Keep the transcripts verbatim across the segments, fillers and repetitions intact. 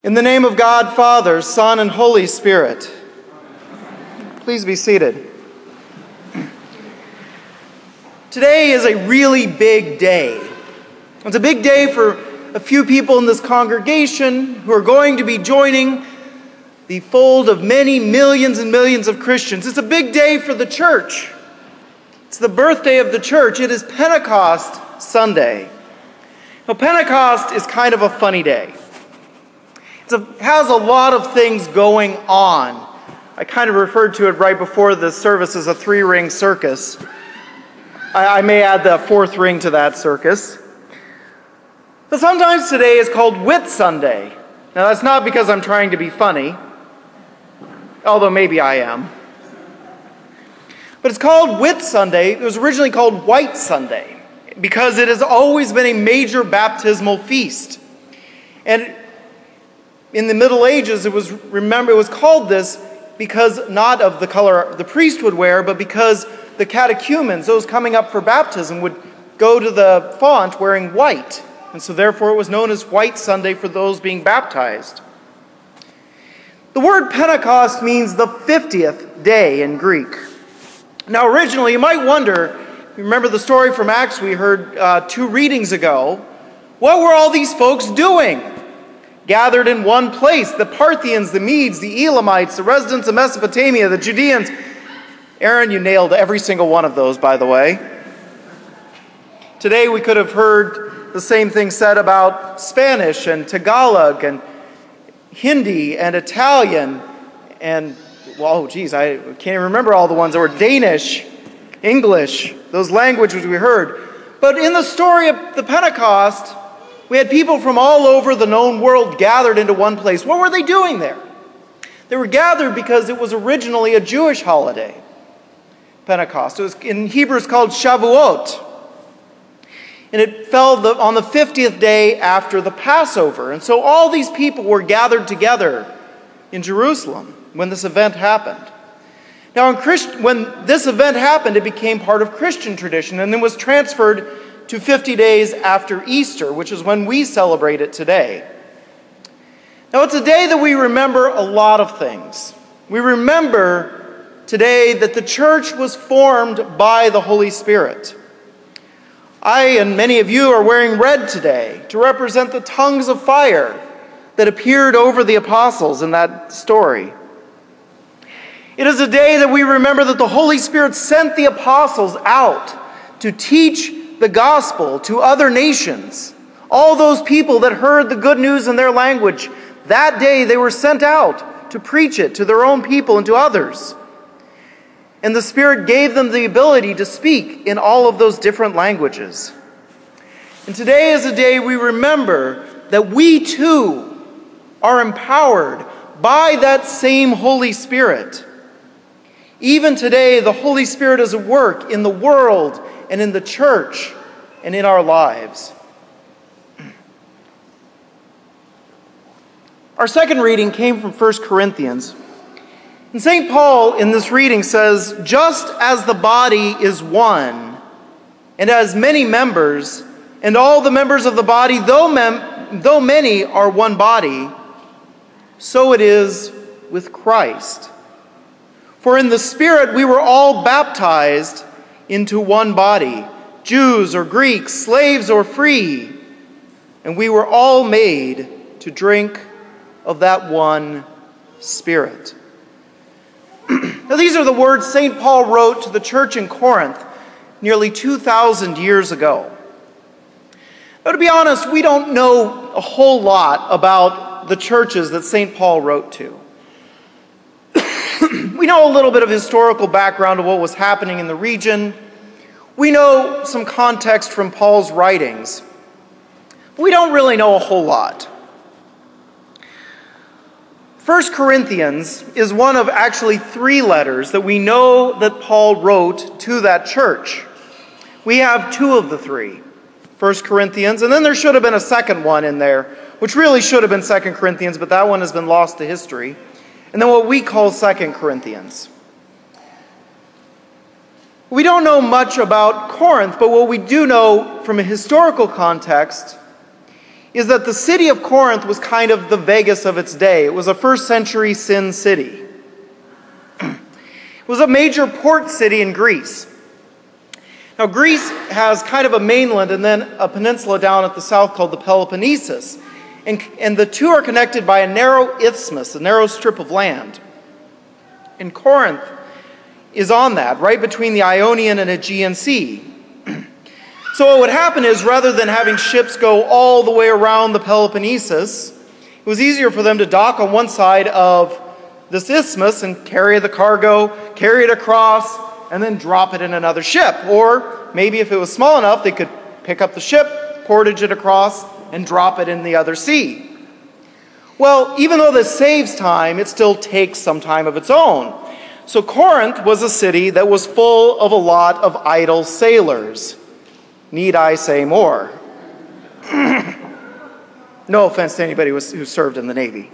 In the name of God, Father, Son, and Holy Spirit. Please be seated. Today is a really big day. It's a big day for a few people in this congregation who are going to be joining the fold of many millions and millions of Christians. It's a big day for the church. It's the birthday of the church. It is Pentecost Sunday. Now, Pentecost is kind of a funny day. It has a lot of things going on. I kind of referred to it right before the service as a three-ring circus. I, I may add the fourth ring to that circus. But sometimes today is called Whit Sunday. Now that's not because I'm trying to be funny, although maybe I am. But it's called Whit Sunday. It was originally called White Sunday because it has always been a major baptismal feast. And in the Middle Ages, it was remember it was called this because not of the color the priest would wear, but because the catechumens, those coming up for baptism, would go to the font wearing white. And so therefore it was known as White Sunday for those being baptized. The word Pentecost means the fiftieth day in Greek. Now originally, you might wonder, you remember the story from Acts we heard uh, two readings ago, what were all these folks doing? Gathered in one place, the Parthians, the Medes, the Elamites, the residents of Mesopotamia, the Judeans. Aaron, you nailed every single one of those, by the way. Today we could have heard the same thing said about Spanish and Tagalog and Hindi and Italian and, well, geez, I can't even remember all the ones that were Danish, English, those languages we heard. But in the story of the Pentecost, we had people from all over the known world gathered into one place. What were they doing there? They were gathered because it was originally a Jewish holiday, Pentecost. It was in Hebrew it's called Shavuot. And it fell the, on the fiftieth day after the Passover. And so all these people were gathered together in Jerusalem when this event happened. Now, in Christ, when this event happened, it became part of Christian tradition and then was transferred to fifty days after Easter, which is when we celebrate it today. Now, it's a day that we remember a lot of things. We remember today that the church was formed by the Holy Spirit. I and many of you are wearing red today to represent the tongues of fire that appeared over the apostles in that story. It is a day that we remember that the Holy Spirit sent the apostles out to teach the gospel to other nations. All those people that heard the good news in their language, that day they were sent out to preach it to their own people and to others. And the Spirit gave them the ability to speak in all of those different languages. And today is a day we remember that we too are empowered by that same Holy Spirit. Even today, the Holy Spirit is at work in the world and in the church and in our lives. Our second reading came from First Corinthians. And Saint Paul in this reading says, just as the body is one and has many members, and all the members of the body, though, mem- though many, are one body, so it is with Christ. For in the Spirit we were all baptized into one body, Jews or Greeks, slaves or free, and we were all made to drink of that one Spirit. Now these are the words Saint Paul wrote to the church in Corinth nearly two thousand years ago. Now to be honest, we don't know a whole lot about the churches that Saint Paul wrote to. We know a little bit of historical background of what was happening in the region. We know some context from Paul's writings. We don't really know a whole lot. First Corinthians is one of actually three letters that we know that Paul wrote to that church. We have two of the three. First Corinthians, and then there should have been a second one in there, which really should have been Second Corinthians, but that one has been lost to history. And then what we call Second Corinthians. We don't know much about Corinth, but what we do know from a historical context is that the city of Corinth was kind of the Vegas of its day. It was a first century sin city. It was a major port city in Greece. Now, Greece has kind of a mainland and then a peninsula down at the south called the Peloponnesus. And, and the two are connected by a narrow isthmus, a narrow strip of land. And Corinth is on that, right between the Ionian and Aegean Sea. So what would happen is, rather than having ships go all the way around the Peloponnesus, it was easier for them to dock on one side of this isthmus and carry the cargo, carry it across, and then drop it in another ship. Or maybe if it was small enough, they could pick up the ship, portage it across, and drop it in the other sea. Well, even though this saves time, it still takes some time of its own. So Corinth was a city that was full of a lot of idle sailors. Need I say more? No offense to anybody who served in the Navy.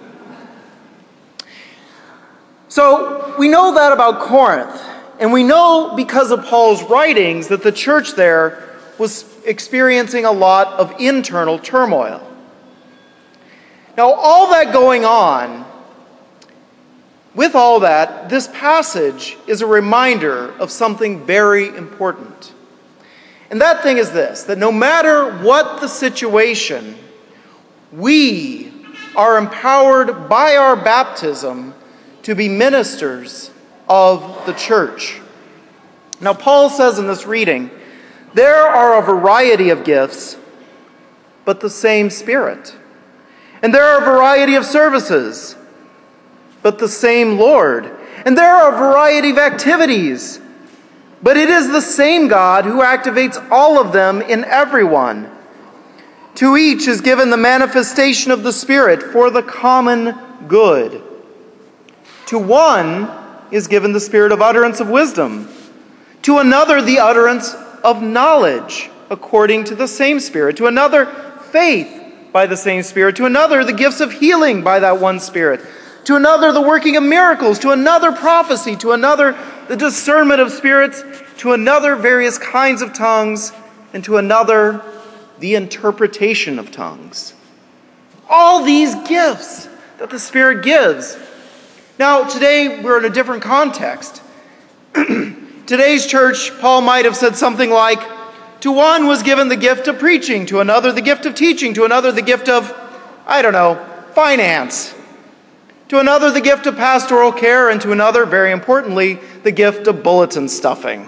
So we know that about Corinth, and we know because of Paul's writings that the church there was experiencing a lot of internal turmoil. Now, all that going on, with all that, this passage is a reminder of something very important. And that thing is this, that no matter what the situation, we are empowered by our baptism to be ministers of the church. Now, Paul says in this reading, there are a variety of gifts, but the same Spirit. And there are a variety of services, but the same Lord. And there are a variety of activities, but it is the same God who activates all of them in everyone. To each is given the manifestation of the Spirit for the common good. To one is given the spirit of utterance of wisdom. To another, the utterance of knowledge, according to the same Spirit. To another, faith by the same Spirit. To another, the gifts of healing by that one Spirit. To another, the working of miracles. To another, prophecy. To another, the discernment of spirits. To another, various kinds of tongues. And to another, the interpretation of tongues. All these gifts that the Spirit gives. Now, today we're in a different context. Today's church, Paul might have said something like, to one was given the gift of preaching, to another the gift of teaching, to another the gift of, I don't know, finance, to another the gift of pastoral care, and to another, very importantly, the gift of bulletin stuffing.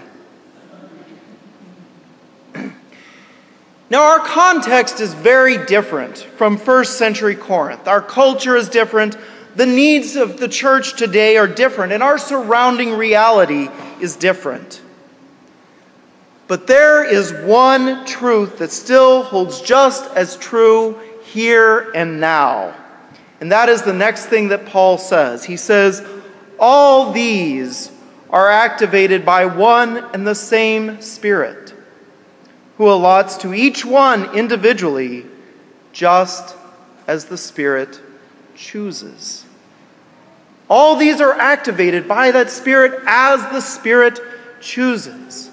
Now, our context is very different from first century Corinth. Our culture is different. The needs of the church today are different, and our surrounding reality is different. But there is one truth that still holds just as true here and now. And that is the next thing that Paul says. He says, all these are activated by one and the same Spirit, who allots to each one individually just as the Spirit chooses. All these are activated by that Spirit as the Spirit chooses.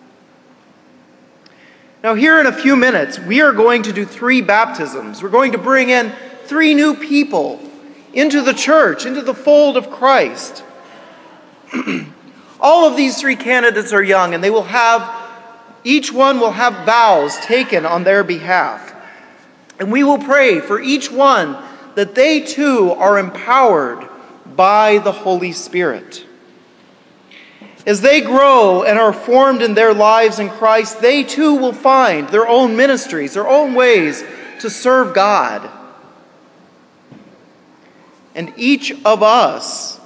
Now, here in a few minutes, we are going to do three baptisms. We're going to bring in three new people into the church, into the fold of Christ. All of these three candidates are young, and they will have, each one will have vows taken on their behalf. And we will pray for each one that they too are empowered by the Holy Spirit. As they grow and are formed in their lives in Christ, they too will find their own ministries, their own ways to serve God. And each of us,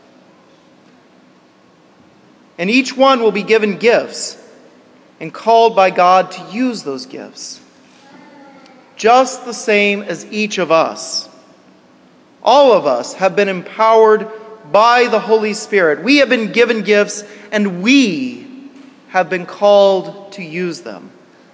and each one will be given gifts and called by God to use those gifts, just the same as each of us. All of us have been empowered by the Holy Spirit. We have been given gifts, and we have been called to use them.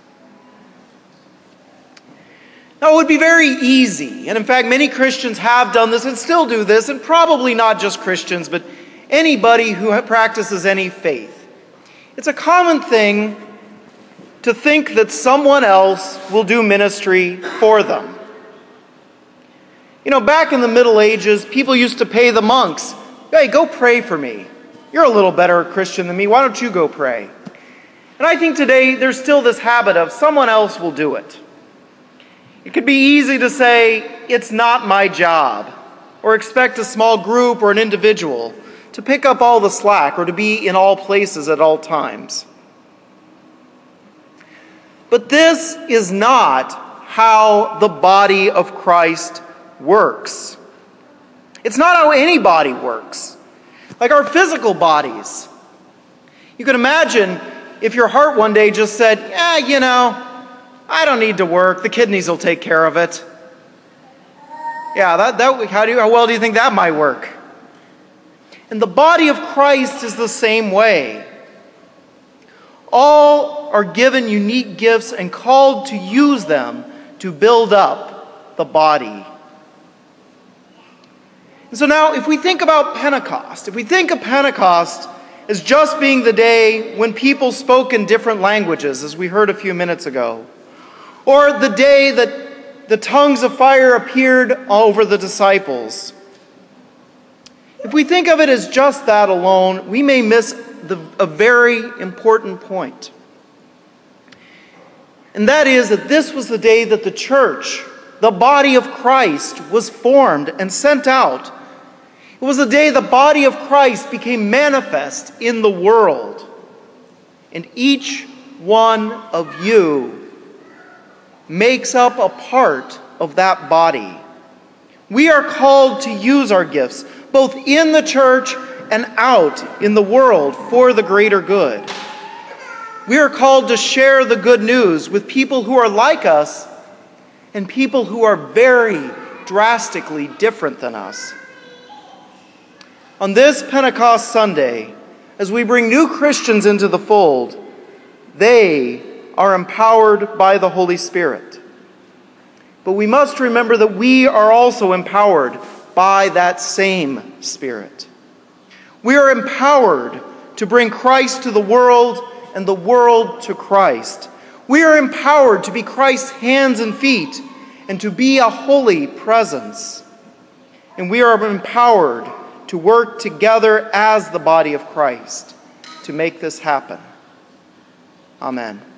Now, it would be very easy, and in fact, many Christians have done this and still do this, and probably not just Christians, but anybody who practices any faith. It's a common thing to to think that someone else will do ministry for them. You know, back in the Middle Ages, people used to pay the monks, "Hey, go pray for me. You're a little better Christian than me. Why don't you go pray?" And I think today there's still this habit of someone else will do it. It could be easy to say, "It's not my job," or expect a small group or an individual to pick up all the slack or to be in all places at all times. But this is not how the body of Christ works. It's not how any body works. Like our physical bodies. You can imagine if your heart one day just said, "Yeah, you know, I don't need to work. The kidneys will take care of it." Yeah, that, that how, do you, how well do you think that might work? And the body of Christ is the same way. All are given unique gifts and called to use them to build up the body. And so now, if we think about Pentecost, if we think of Pentecost as just being the day when people spoke in different languages, as we heard a few minutes ago, or the day that the tongues of fire appeared over the disciples, if we think of it as just that alone, we may miss the, a very important point. And that is that this was the day that the church, the body of Christ, was formed and sent out. It was the day the body of Christ became manifest in the world. And each one of you makes up a part of that body. We are called to use our gifts, both in the church and out in the world, for the greater good. We are called to share the good news with people who are like us and people who are very drastically different than us. On this Pentecost Sunday, as we bring new Christians into the fold, they are empowered by the Holy Spirit. But we must remember that we are also empowered by that same Spirit. We are empowered to bring Christ to the world and the world to Christ. We are empowered to be Christ's hands and feet and to be a holy presence. And we are empowered to work together as the body of Christ to make this happen. Amen.